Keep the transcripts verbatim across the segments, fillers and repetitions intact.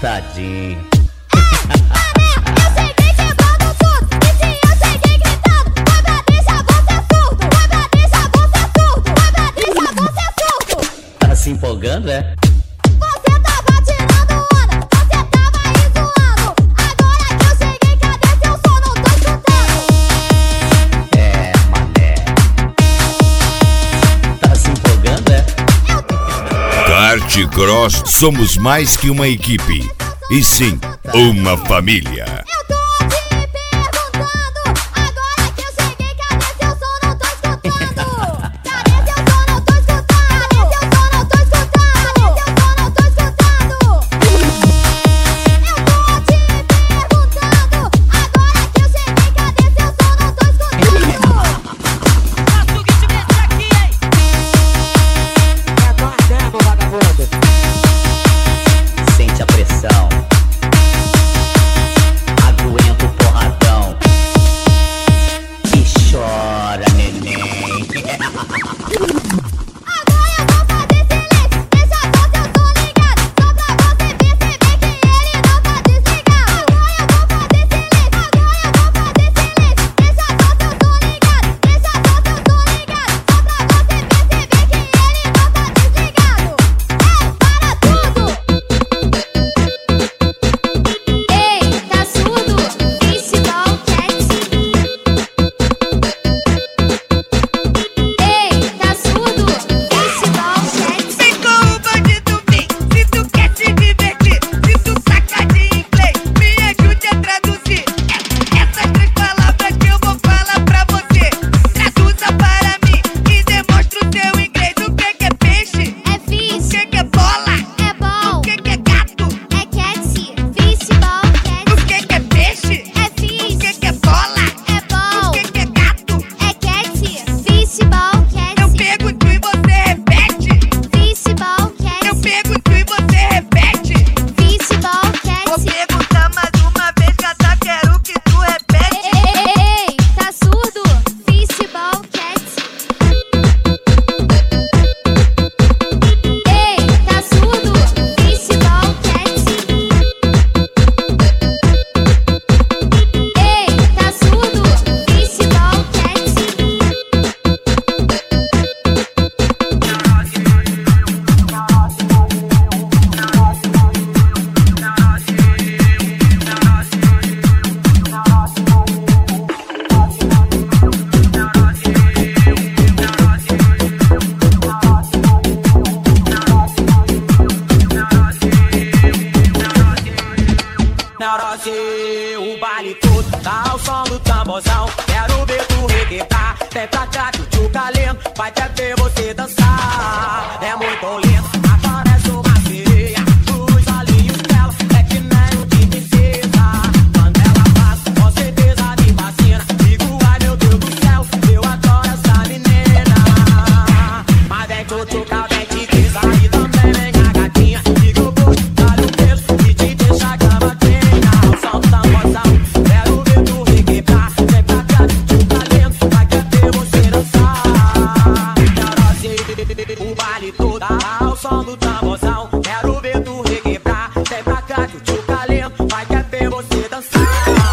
Tadinho. Tá se empolgando, é? Você tava tirando onda, você tava aí zoando. Agora que eu cheguei, cadê seu som? Não tô escutando. É, mané. Tá se empolgando, é? Kart Cross, somos mais que uma equipe, e sim, uma família. Eu tô te perguntando, agora que eu cheguei, cadê seu som? Não tô escutando. Cadê seu som? Não tô escutando. Cadê seu som? Não tô escutando. Cadê seu som? Não tô escutando. Eu tô te perguntando, agora que eu cheguei, cadê seu som? Não tô escutando. Faça o que tivesse aqui, hein? É tua tempo, vagabundo. Sente a pressão. Aguenta o porradão. E chora, neném. Agora eu vou fazer silêncio, deixa só se eu tô ligado, só pra você perceber que ele não tá desligado. Agora eu vou fazer silêncio, agora eu vou fazer silêncio, deixa só se eu tô ligado, deixa só se eu tô ligado, só pra você perceber que ele não tá desligado. Ei, para tudo! Ei, tá surdo? Festival Cat. Ei, tá surdo? Festival Cat. Vem com o bandido, vem. Se tu quer se divertir, se tu saca de inglês, me ajude a traduzir. É- Essas três palavras que eu vou falar pra você. Traduza para mim e demonstra o teu inglês. O que que é peixe? É O fish, que que é bola? é bom, O que que é gato? é cat. Festival O Cat. que que é peixe? É O fish, que que é bola? é O bom, que que é gato? é cat. Festival Eu Cat. pergunto e você repete. Festival Eu Cat. pergunto e você repete. Festival Vou Cat. perguntar mais uma vez, gata, quero que tu repete. Ei, tá surdo? Festival Cat. Ei, tá surdo? Festival Cat. Ei, tá surdo? Festival Cat. Na Rossi, o baile todo tá o som do tamborzão. Quero ver tu requebrar. Vem pra cá que o tchuca lento vai te ver você dançar. É muito lindo, aparece uma sereia. Os olhinhos dela é que nem um de princesa. Quando ela passa, com certeza me fascina. Digo, ai meu Deus do céu, eu adoro essa menina. Mas vem com o tchuca, vem te quisa. E também vem a gatinha. Digo, eu vou te dar um beijo e te deixar cavadinha. O som do tamborzão, quero ver tu requebrar. Vem pra cá, tchuca lento, vai querer você dançar. Na Rossi, o baile todo tá o som do tamborzão. Quero ver tu requebrar. Vem pra cá, que o tchuca lento vai querer você dançar.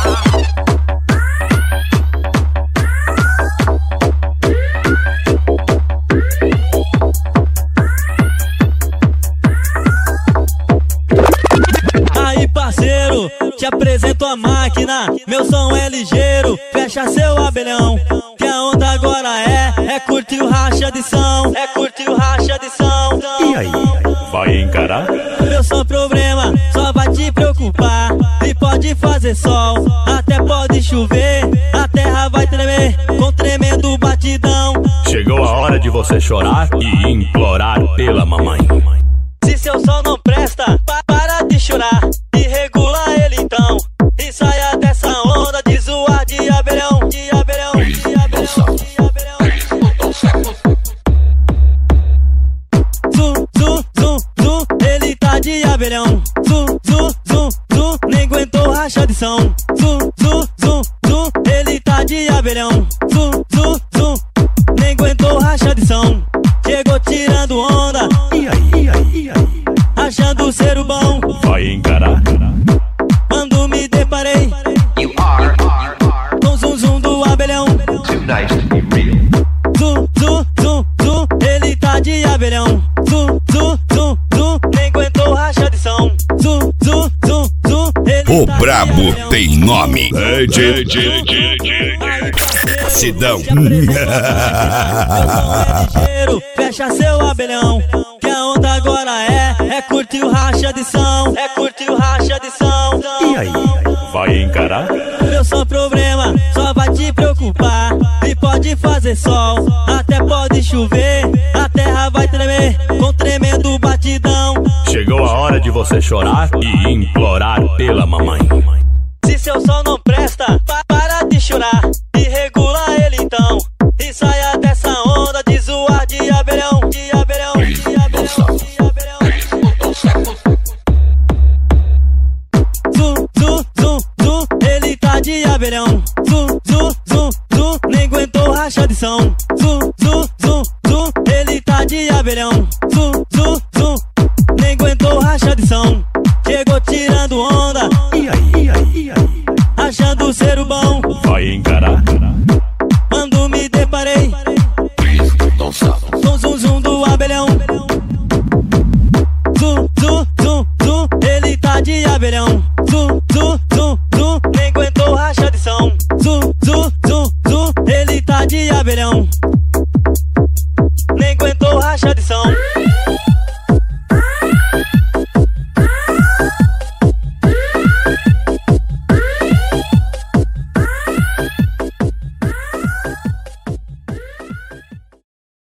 Aí parceiro, te apresento a máquina. Meu som é ligeiro, fecha seu abelhão. Que a onda agora é, é curtir o racha de som. É curtir o racha de som. E aí, vai encarar? Meu som problema, só vai te preocupar. E pode fazer sol, até pode chover. A terra vai tremer, com tremendo batidão. Chegou a hora de você chorar e implorar pela mamãe. Se seu som não presta, pa- para de chorar e regula ele então. E saia dessa onda de zoar de abelhão, de abelhão, de abelhão, de abelhão. Zum, zum, zum, zum, ele tá de abelhão. Zum, zum, zum, zum, nem aguentou racha de som. Zum, zum, zum, zum, ele tá de abelhão. Zum, zum, zum, nem aguentou racha de som. Chegou tirando onda, E aí, e aí, e aí? achando ser ser o bom. Vai encarar. Quando me deparei You are, are, are com o zum zum do abelhão. too nice to be real. Zum, zum, zum, zum, ele tá de abelhão. Zum, zum, zum, zum, nem aguentou rachadição. Zum, zum, zum, zum, ele O tá de brabo abelhão. tem nome. É, tchê, tchê, tchê, tchê. Cidão. Ligeiro, fecha seu abelhão, que a onda agora é, é curtir o rachadição, é curtir o rachadição. E aí? Vai encarar? Meu só problema só vai te preocupar. E pode fazer sol, até pode chover, a terra vai tremer com tremendo batidão. Chegou a hora de você chorar e implorar pela mamãe. Se seu sol não presta, pa- para de chorar e regula ele então. E saia dessa onda de zoar de abelhão, de abelhão, de abelhão, de abelhão. Zum, zum, zum, zum, ele tá de abelhão. Zum, zum, zum, zum, nem aguentou rachadição. Zum, zum, zum, zum, ele tá de abelhão. Zum, zum, zum, nem aguentou rachadição. Chegou tirando onda, E aí? E aí? E aí? achando ser o bom. Vai encarar. Quando me deparei com o zum zum do abelhão. Zum, zum, zum, zum, ele tá de abelhão.